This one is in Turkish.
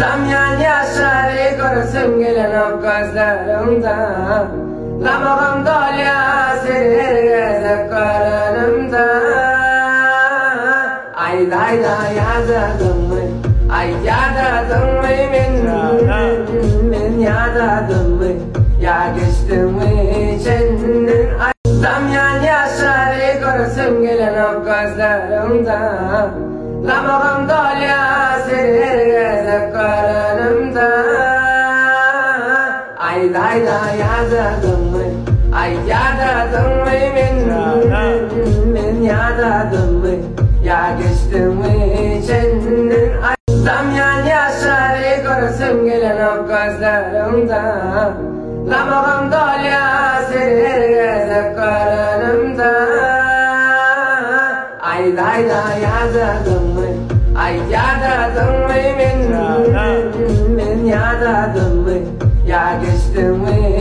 Zamyan yaşları görsün gelen o gözlerimde. Lamağım dolya serir gezip karınımda. Ay dayda yadadın mı? Ay yadadın mı men yadadın mı? Ya geçtin mi kendin? Zamyan yaşları görsün gelen o gözlerimde. Lamağım dolya serir gezip karınımda. Ay dayda yadadın mı? Ay yadadın mı men yadadın mı? Ya geçtin mi kendin? Zamyan yaşları görsün gelen o gözlerimde. Lamağım dolya serir gezip karınımda. Ay dayda yadadın mı? Ay yadadın mı men yadadın mı? Ya geçtin mi